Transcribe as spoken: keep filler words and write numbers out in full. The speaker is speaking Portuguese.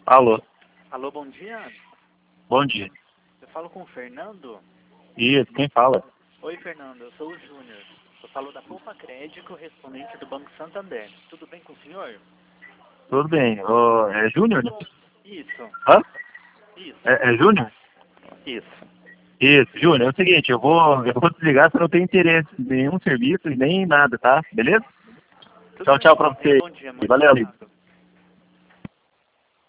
Alô, Alô, bom dia. bom dia. Eu falo com o Fernando. Isso, quem fala? Oi, Fernando, eu sou o Júnior. Eu falo da Poupa Crédito, correspondente do Banco Santander. Tudo bem com o senhor? Tudo bem. Ô, é Júnior, né? Isso, Hã? isso, É, é Júnior? isso. Isso, Júnior. É o seguinte, eu vou, eu vou desligar se eu não tenho interesse em nenhum serviço e nem nada, tá? Beleza? Tudo Tchau, bem. tchau pra Tenha um você. bom dia, muito Valeu, amigo. obrigado.